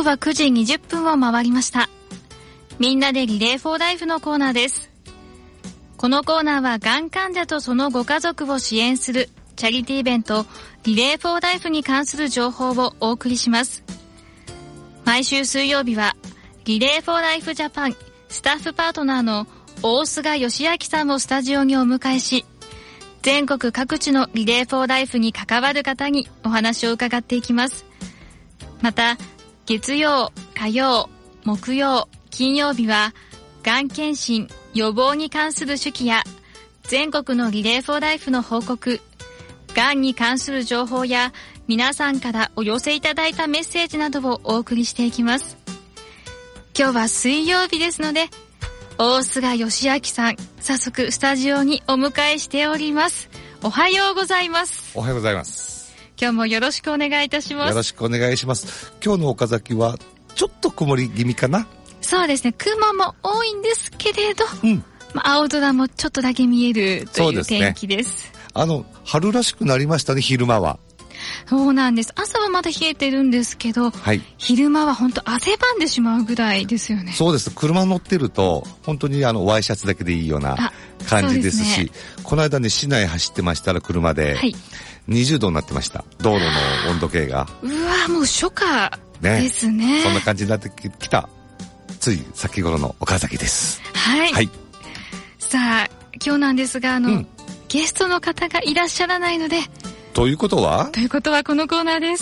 は9時20分を回りました。みんなでリレーフォーライフのコーナーです。このコーナーはがん患者とそのご家族を支援するチャリティーイベントリレーフォーライフに関する情報をお送りします。毎週水曜日はリレーフォーライフジャパンスタッフパートナーの大菅義明さんをスタジオにお迎えし、全国各地のリレーフォーライフに関わる方にお話を伺っていきます。また月曜、火曜、木曜、金曜日はがん検診、予防に関する手記や全国のリレーフォーライフの報告、がんに関する情報や皆さんからお寄せいただいたメッセージなどをお送りしていきます。今日は水曜日ですので、大菅義明さん、早速スタジオにお迎えしております。おはようございます。 おはようございます。 今日もよろしくお願いいたします。 よろしくお願いします。今日の岡崎はちょっと曇り気味かな。 そうですね、雲も多いんですけれど、青空もちょっとだけ見えるという天気です。 春らしくなりましたね、昼間は。 そうなんです。朝はまだ冷えてるんですけど、昼間は本当汗ばんでしまうぐらいですよね。 そうです。車乗ってると本当にワイシャツだけでいいような感じですし、この間ね、市内走ってましたら車で20度になってました。道路の温度計が。 うわ、もう初夏ですね。 そんな感じになってきた、つい先頃の岡崎です。 はい。さあ、今日なんですが、ゲストの方がいらっしゃらないので、 ということはこのコーナーです。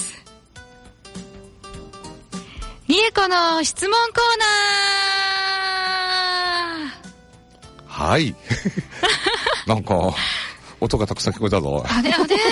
りえこの質問コーナー。 はい。なんか、音がたくさん聞こえたぞ。 あれ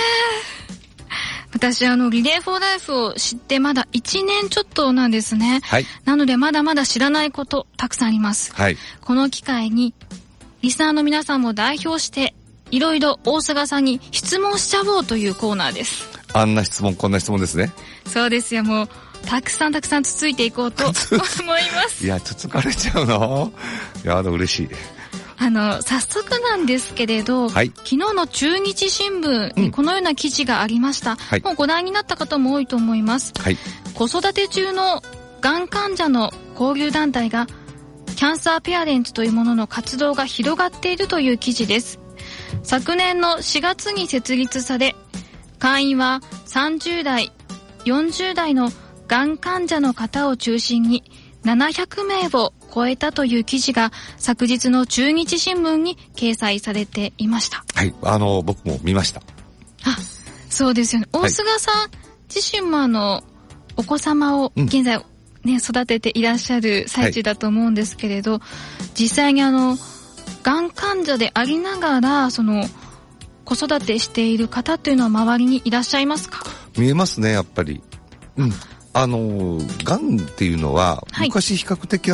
私、リレーフォーライフを知ってまだ1年ちょっとなんですね。なので、まだまだ知らないことたくさんあります。この機会に、リスナーの皆さんも代表して、いろいろ大菅さんに質問しちゃおうというコーナーです。 あんな質問、こんな質問ですね。 そうですよ、もう、たくさんつついていこうと思います。 いや、つつかれちゃうの？やだ、嬉しい。 早速なんですけれど、昨日の中日新聞にこのような記事がありました。もうご覧になった方も多いと思います。子育て中のがん患者の交流団体が、キャンサーペアレンツというものの活動が広がっているという記事です。昨年の4月に設立され、会員は30代、40代のがん患者の方を中心に700名を超えたという記事が昨日の中日新聞に掲載されていました。 僕も見ました。 そうですよね。大菅さん自身もお子様を現在育てていらっしゃる最中だと思うんですけれど、実際にがん患者でありながら子育てしている方というのは周りにいらっしゃいますか？ 見えますね、やっぱり。がんっていうのは、昔比較的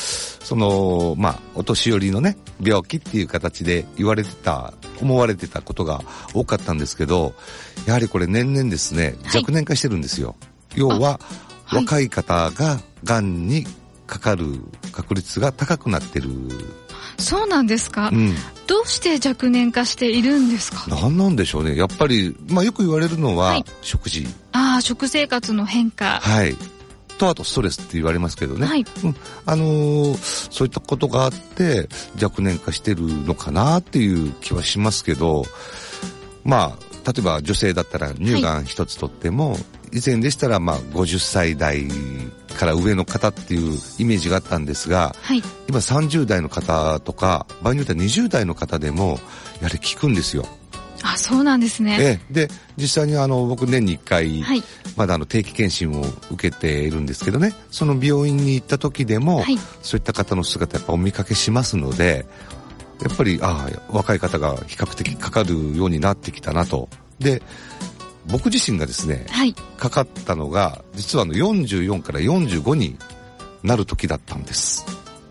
お年寄りのね、病気っていう形で思われてたことが多かったんですけど、やはりこれ年々ですね、若年化してるんですよ。要は、若い方ががんにかかる確率が高くなってる。 そうなんですか？どうして若年化しているんですか？ 何なんでしょうね。やっぱり、よく言われるのは、食事。 食生活の変化。 と、あとストレスって言われますけどね。そういったことがあって、若年化してるのかなっていう気はしますけど、例えば女性だったら乳がん一つとっても、以前でしたら50歳代から上の方っていうイメージがあったんですが、今30代の方とか場合によっては20代の方でもやはり効くんですよ。 そうなんですね。 で、実際に僕年に1回、まだ定期検診を受けているんですけどね、その病院に行った時でも、そういった方の姿やっぱお見かけしますので、やっぱり若い方が比較的かかるようになってきたなと。で、僕自身がですね、かかったのが実は44から45になる時だったんです。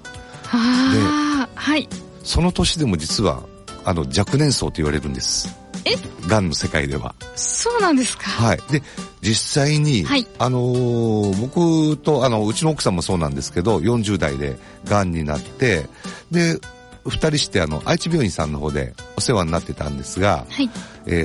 その年でも実は若年層と言われるんです。がんの世界では。 そうなんですか？ で、実際に、僕とうちの奥さんもそうなんですけど、40代でがんになって、で、2人して愛知病院さんの方でお世話になってたんですが、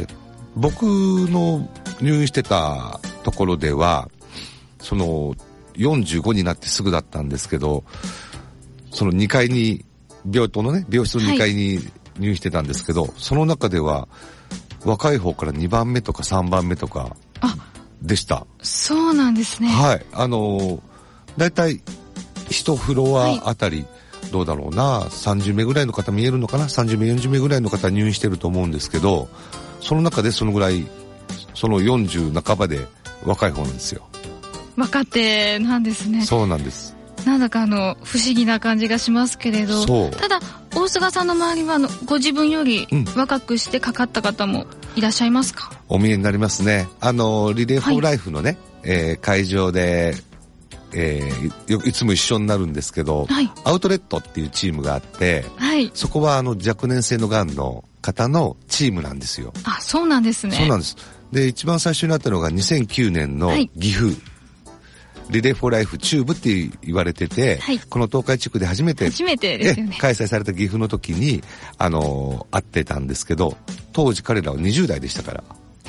僕の入院してたところでは、 45になってすぐだったんですけど、その2階に、病棟のね、病室の2階に入院してたんですけど、その中では、若い方から2番目とか3番目とか、でした。 そうなんですね。 はい。だいたい1フロアあたり、どうだろうな、30名ぐらいの方見えるのかな、30名、40名ぐらいの方入院してると思うんですけど、その中でそのぐらい、その40半ばで若い方なんですよ。 若手なんですね。 そうなんです。 なんだか不思議な感じがしますけれど、ただ大菅さんの周りはご自分より若くしてかかった方もいらっしゃいますか？ お見えになりますね。リレーフォーライフのね、会場で、いつも一緒になるんですけど、アウトレットっていうチームがあって、そこは若年性のがんの方のチームなんですよ。 あ、そうなんですね。 そうなんです。で、一番最初になったのが2009年の岐阜、リレーフォーライフチューブって言われてて、この東海地区で初めてですよね。 開催された岐阜の時に、会ってたんですけど、当時彼らは20代でしたから。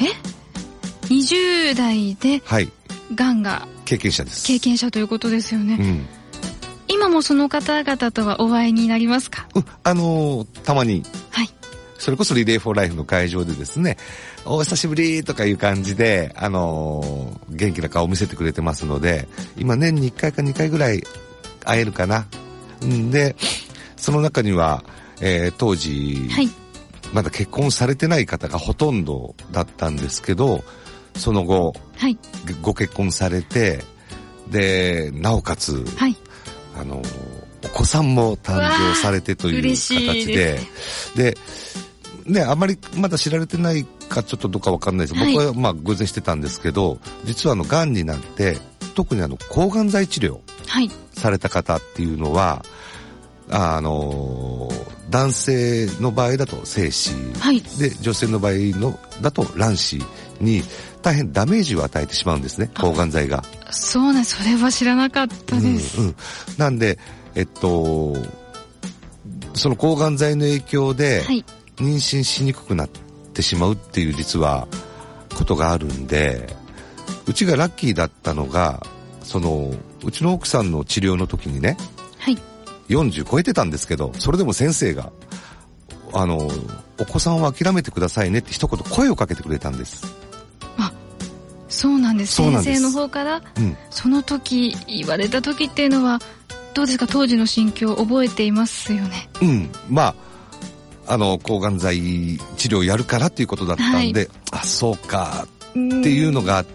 20代で、がんが経験者です。 経験者ということですよね。今もその方々とはお会いになりますか？ たまに。それこそリレーフォーライフの会場でですね、お久しぶりとかいう感じで、元気な顔を見せてくれてますので、今年に1回か2回ぐらい会えるかな。で、その中には、当時、まだ結婚されてない方がほとんどだったんですけど、その後、ご結婚されて、で、なおかつ、お子さんも誕生されてという形で、で、ね、あまりまだ知られてないかちょっとどうかわかんないです。僕は偶然してたんですけど、実はがんになって、特に抗がん剤治療された方っていうのは、男性の場合だと精子、で、女性の場合だと卵子に大変ダメージを与えてしまうんですね、抗がん剤が。 そうね、それは知らなかったです。 なんで、その抗がん剤の影響で、妊娠しにくくなってしまうっていう実はことがあるんで、うちがラッキーだったのが、うちの奥さんの治療の時にね、40超えてたんですけど、それでも先生が、お子さんを諦めてくださいねって一言声をかけてくれたんです。 そうなんです。先生の方から、その時言われた時っていうのは、どうですか、当時の心境覚えていますよね？ 抗がん剤治療やるからっていうことだったんで、そうかっていうのがあって、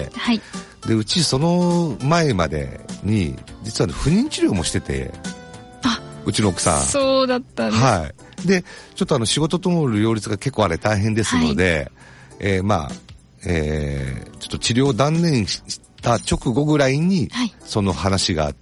で、うちその前までに、実は不妊治療もしてて、うちの奥さん。 そうだったんです。 で、ちょっと仕事との両立が結構大変ですので、ちょっと治療を断念した直後ぐらいに、その話があって、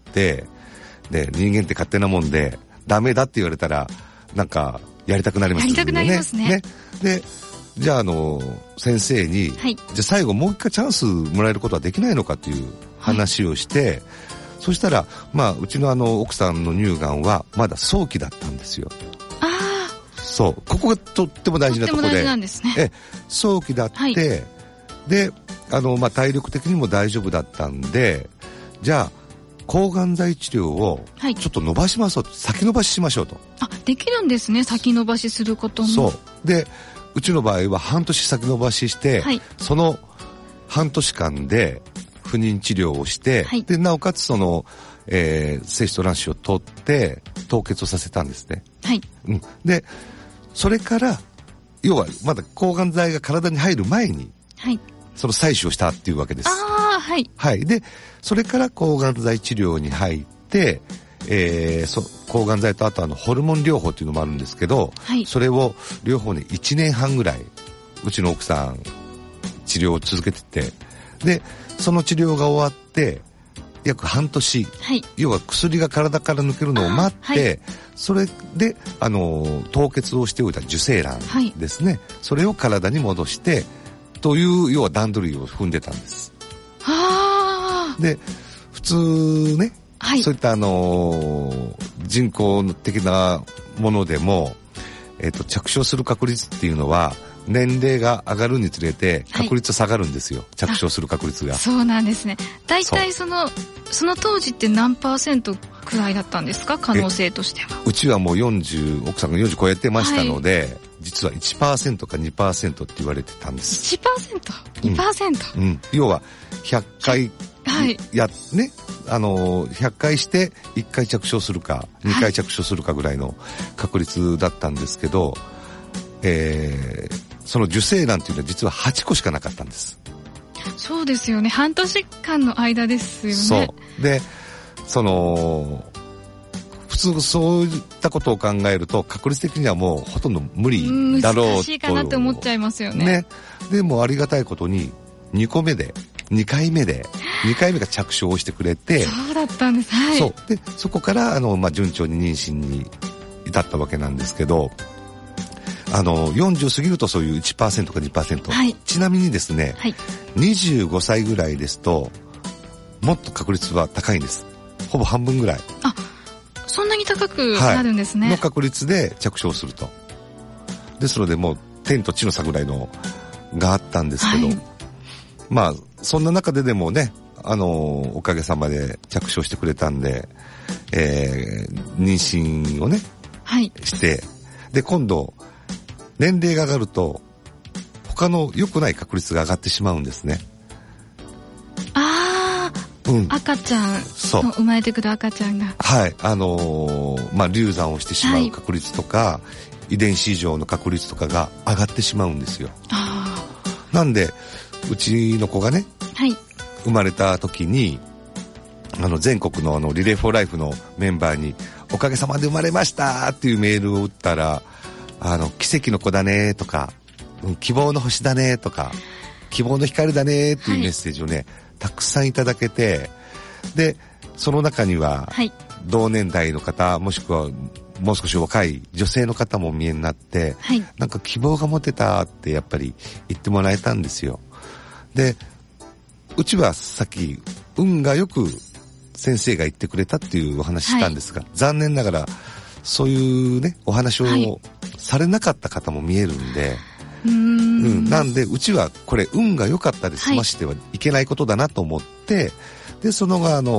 で、人間って勝手なもんで、ダメだって言われたら、なんか、やりたくなりますよね。 やりたくなりますね。 で、じゃあ先生に、じゃあ最後もう一回チャンスもらえることはできないのかっていう話をして、そしたら、うちの奥さんの乳がんはまだ早期だったんですよ。そう。ここがとっても大事なところで。 とっても大事なんですね。 早期だって、で、体力的にも大丈夫だったんで、じゃあ、抗がん剤治療をちょっと伸ばしましょうと、先延ばししましょうと。 できるんですね、先延ばしすることも。 そう。で、うちの場合は半年先延ばしして、その半年間で不妊治療をして、で、なおかつ精子と卵子を取って凍結をさせたんですね。で、それから、要はまだ抗がん剤が体に入る前に、その採取をしたっていうわけです。で、それから抗がん剤治療に入って、抗がん剤とあとホルモン療法っていうのもあるんですけど、それを両方ね1年半ぐらいうちの奥さん治療を続けてて、でその治療が終わって約半年、要は薬が体から抜けるのを待って、それで凍結をしておいた受精卵ですね、それを体に戻してという要は段取りを踏んでたんです。で普通ね、そういった人工的なものでも、着床する確率っていうのは年齢が上がるにつれて確率下がるんですよ、着床する確率が。 そうなんですね。大体その当時って何%くらいだったんですか、可能性としては。 うちはもう40、奥さんが40超えてましたので、実は 1% か 2% って言われてたんです。 1%?2%、 要は100回ね、100回して1回着床するか2回着床するかぐらいの確率だったんですけど、その受精卵っていうのは実は8個しかなかったんです。 そうですよね、半年間の間ですよね。 そうで、普通そういったことを考えると確率的にはもうほとんど無理だろうと、 難しいかなって思っちゃいますよね。 でもありがたいことに2回目が着床をしてくれて。 そうだったんです。 そうで、そこから順調に妊娠に至ったわけなんですけど、40過ぎるとそういう 1% か 2%、ちなみにですね、25歳ぐらいですともっと確率は高いんです。ほぼ半分ぐらい。 そんなに高くなるんですね。 の確率で着床すると。ですのでもう天と地の差ぐらいのがあったんですけど、まあそんな中でもね、おかげさまで着床してくれたんで、妊娠をね、して、で今度年齢が上がると他の良くない確率が上がってしまうんですね。 赤ちゃん、生まれてくる赤ちゃんが、 流産をしてしまう確率とか、遺伝子異常の確率とかが上がってしまうんですよ。なんでうちの子がね、生まれた時に全国のリレーフォーライフのメンバーにおかげさまで生まれましたっていうメールを打ったら、奇跡の子だねとか、希望の星だねとか、希望の光だねっていうメッセージをね、たくさんいただけて、でその中には、同年代の方、もしくはもう少し若い女性の方もお見えになって、なんか希望が持てたってやっぱり言ってもらえたんですよ。でうちはさっき運がよく先生が言ってくれたっていうお話したんですが、残念ながらそういうねお話をされなかった方も見えるんで、なんでうちはこれ運が良かったで済ましてはいけないことだなと思って、でその後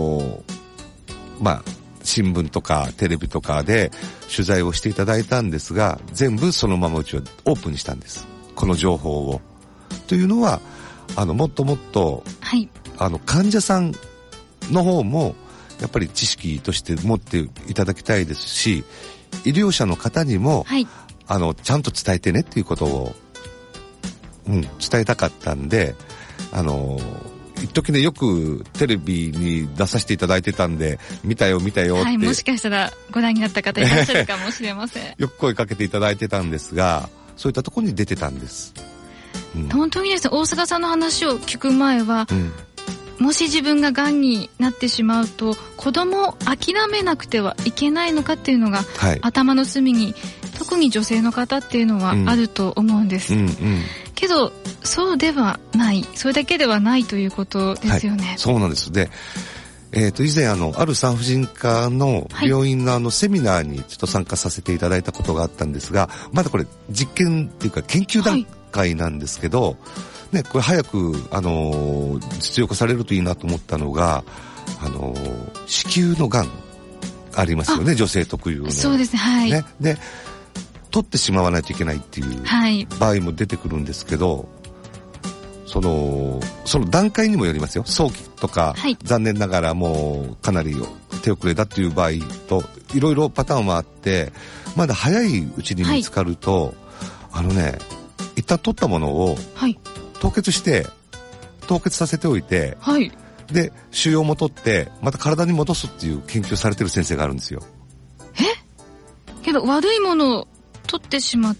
新聞とかテレビとかで取材をしていただいたんですが、全部そのままうちはオープンにしたんです、この情報を。というのはもっともっと、患者さんの方もやっぱり知識として持っていただきたいですし、医療者の方にも、ちゃんと伝えてねっていうことを、伝えたかったんで、一時ねよくテレビに出させていただいてたんで、見たよって、 もしかしたらご覧になった方いらっしゃるかもしれませんよく声かけていただいてたんですが、そういったところに出てたんです。 本当にですね、大須賀さんの話を聞く前は、もし自分ががんになってしまうと子供を諦めなくてはいけないのかっていうのが、頭の隅に特に女性の方っていうのはあると思うんです、けどそうではない、それだけではないということですよね。 そうなんです。で、以前ある産婦人科の病院のセミナーにちょっと参加させていただいたことがあったんですが、まだこれ実験っていうか研究段階なんですけど、これ早く実用化されるといいなと思ったのが、子宮のがんありますよね、女性特有の。 そうですね、 で取ってしまわないといけないっていう場合も出てくるんですけど、その段階にもよりますよ。早期とか、残念ながらもうかなり手遅れだっていう場合といろいろパターンもあって、まだ早いうちに見つかると、一旦取ったものを凍結させておいて、で腫瘍も取ってまた体に戻すっていう研究をされてる先生があるんですよ。 けど悪いものを取ってしまって、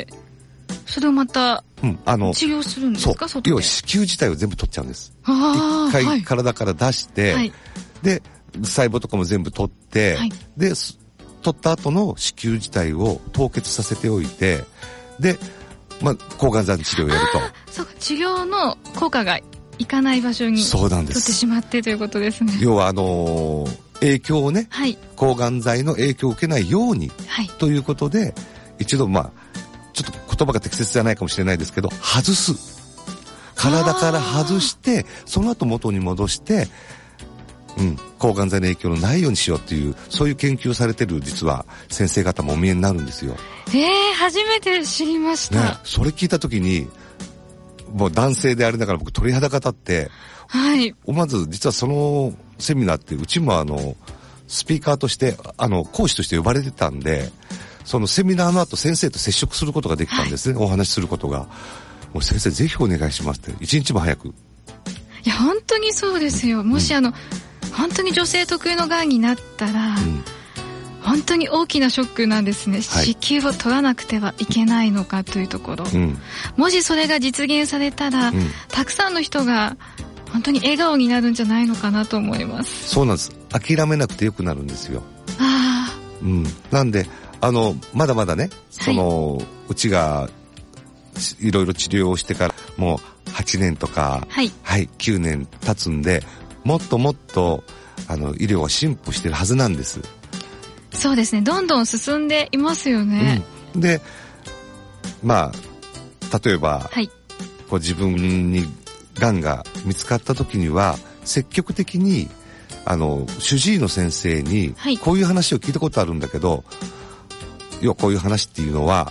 それをまた治療するんですか？ そう、要は子宮自体を全部取っちゃうんです。一回体から出して、で細胞とかも全部取って、で取った後の子宮自体を凍結させておいて、で抗がん剤の治療をやると。 そうか、治療の効果がいかない場所に取ってしまってということですね。 要は影響をね、抗がん剤の影響を受けないように、ということで一度ちょっと言葉が適切じゃないかもしれないですけど、外す。体から外して、その後元に戻して、抗がん剤の影響のないようにしようっていう、そういう研究をされてる実は先生方もお見えになるんですよ。 初めて知りました。 ね、それ聞いた時に、もう男性でありながら僕鳥肌が立って、 はい。 思わず実はそのセミナーってうちもスピーカーとして講師として呼ばれてたんで、そのセミナーの後先生と接触することができたんですね、お話しすることが。もう先生ぜひお願いしますって一日も早く。 いや本当にそうですよ。もし本当に女性特有のがんになったら、本当に大きなショックなんですね、子宮を取らなくてはいけないのかというところ、もしそれが実現されたら、たくさんの人が本当に笑顔になるんじゃないのかなと思います。 そうなんです。諦めなくてよくなるんですよ。なんでまだまだね、うちがいろいろ治療をしてからもう8年とか、9年経つんで、もっともっと医療は進歩してるはずなんです。 そうですね、どんどん進んでいますよね。 で、例えば、こう自分にがんが見つかった時には積極的に主治医の先生にこういう話を聞いたことあるんだけど、こういう話っていうのは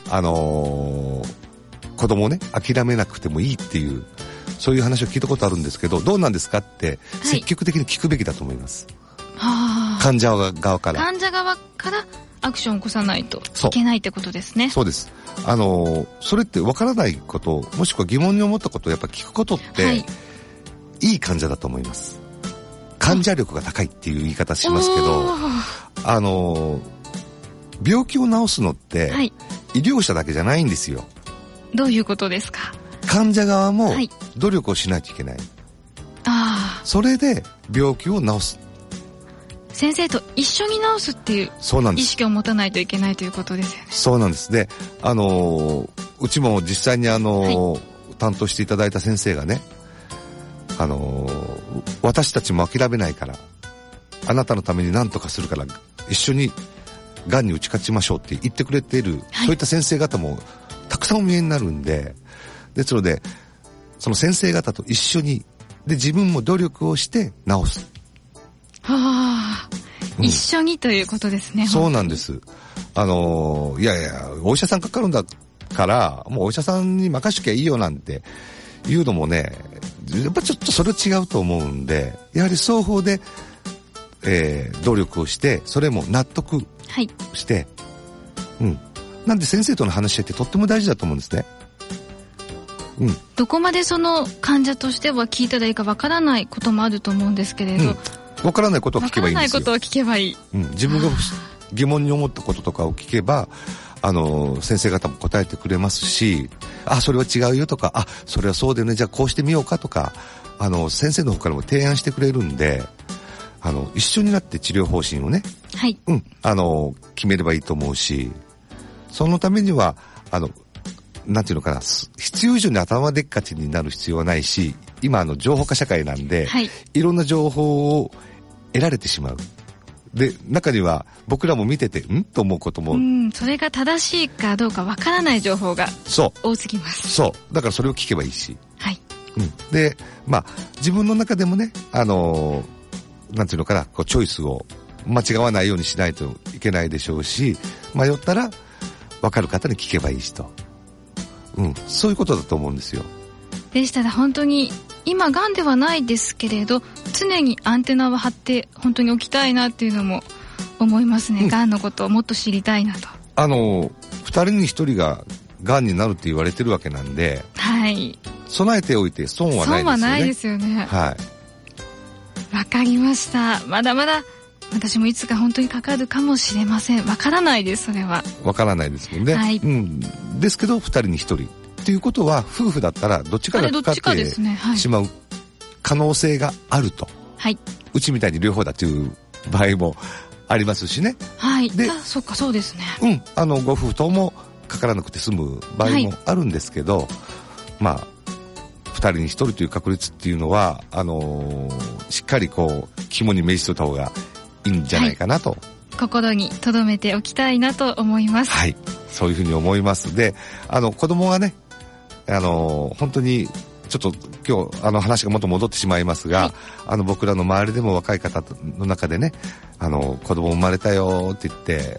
子供をね諦めなくてもいいっていう、そういう話を聞いたことあるんですけど、どうなんですかって積極的に聞くべきだと思います。患者側からアクションを起こさないといけないってことですね。そうです。それって分からないこと、もしくは疑問に思ったことをやっぱ聞くことって、いい患者だと思います。患者力が高いっていう言い方しますけど、病気を治すのって、医療者だけじゃないんですよ。どういうことですか？患者側も努力をしないといけない。それで病気を治す。先生と一緒に治すっていう意識を持たないといけないということですよね。そうなんです。で、うちも実際に担当していただいた先生がね、私たちも諦めないから、あなたのために何とかするから一緒にがんに打ち勝ちましょうって言ってくれている、そういった先生方もたくさんお見えになるんで、ですのでその先生方と一緒にで自分も努力をして治す。一緒にということですね。そうなんです。いやお医者さんかかるんだからもうお医者さんに任しときゃいいよなんていうのもね、やっぱちょっとそれ違うと思うんで、やはり双方で、努力をしてそれも納得して、なんで先生との話し合いってとっても大事だと思うんですね。どこまでその患者としては聞いたらいいかわからないこともあると思うんですけれど、わからないことを聞けばいいんですよ。わからないことを聞けばいい。自分が疑問に思ったこととかを聞けば、先生方も答えてくれますし、それは違うよとか、それはそうでね、じゃあこうしてみようかとか、先生の方からも提案してくれるんで、一緒になって治療方針をね、決めればいいと思うし、そのためにはなんていうのかな、必要以上に頭でっかちになる必要はないし、今情報化社会なんで、いろんな情報を得られてしまう。で、中には僕らも見ててと思うことも、それが正しいかどうかわからない情報が多すぎます。そうだからそれを聞けばいいし、で自分の中でもね、なんていうのかな、こうチョイスを間違わないようにしないといけないでしょうし、迷ったら分かる方に聞けばいいしと、そういうことだと思うんですよ。でしたら本当に今がんではないですけれど、常にアンテナを張って本当に置きたいなっていうのも思いますね。がんのことをもっと知りたいなと。2人に1人ががんになるって言われてるわけなんで、備えておいて損はないですよね。損はないですよね。わかりました。まだまだ私もいつか本当にかかるかもしれません。わからないです。それはわからないですもんね。ですけど2人に1人っていうことは、夫婦だったらどっちかがかかってしまう可能性があると、うちみたいに両方だという場合もありますしね。で、そっか、そうですね。ご夫婦ともかからなくて済む場合もあるんですけど、2人に1人という確率っていうのはしっかりこう肝に銘じておいた方がいいんじゃないかなと。 心に留めておきたいなと思います。 はい、そういうふうに思います。で、子供がね、本当にちょっと今日話がもっと戻ってしまいますが、はい、僕らの周りでも若い方の中でね、子供生まれたよって言って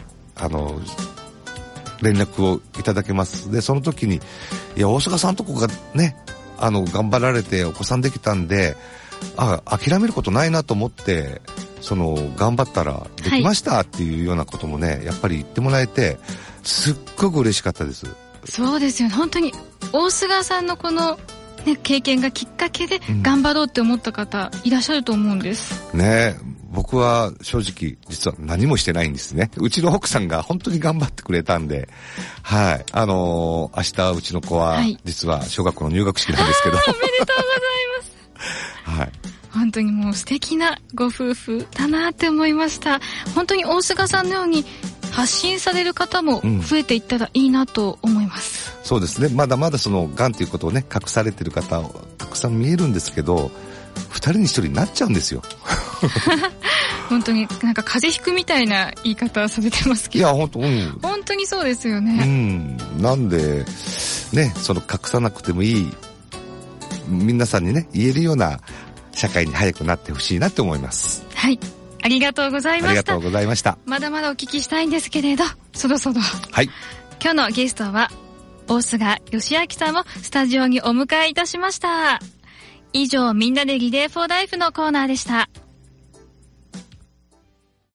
連絡をいただけます。で、その時に、いや、大阪さんとこがね、頑張られてお子さんできたんで、諦めることないなと思って、頑張ったらできましたっていうようなこともね、やっぱり言ってもらえて、すっごく嬉しかったです。 そうですよね。本当に、大菅さんのこの、ね、経験がきっかけで頑張ろうって思った方、いらっしゃると思うんです。 ねえ。僕は正直実は何もしてないんですね。うちの奥さんが本当に頑張ってくれたんで、はい。明日うちの子は実は小学校の入学式なんですけど、 おめでとうございます。はい。 本当にもう素敵なご夫婦だなって思いました。本当に大菅さんのように発信される方も増えていったらいいなと思います。 そうですね。まだまだがんということをね、隠されてる方たくさん見えるんですけど、2人に1人になっちゃうんですよ。 本当になんか風邪ひくみたいな言い方されてますけど。 いや、本当、 本当にそうですよね。 なんで、ね、隠さなくてもいい、皆さんにね、言えるような社会に早くなってほしいなって思います。 はい。ありがとうございました。 ありがとうございました。 まだまだお聞きしたいんですけれど、そろそろ。 はい。 今日のゲストは、大菅義明さんをスタジオにお迎えいたしました。以上、みんなでリレーフォーライフのコーナーでした。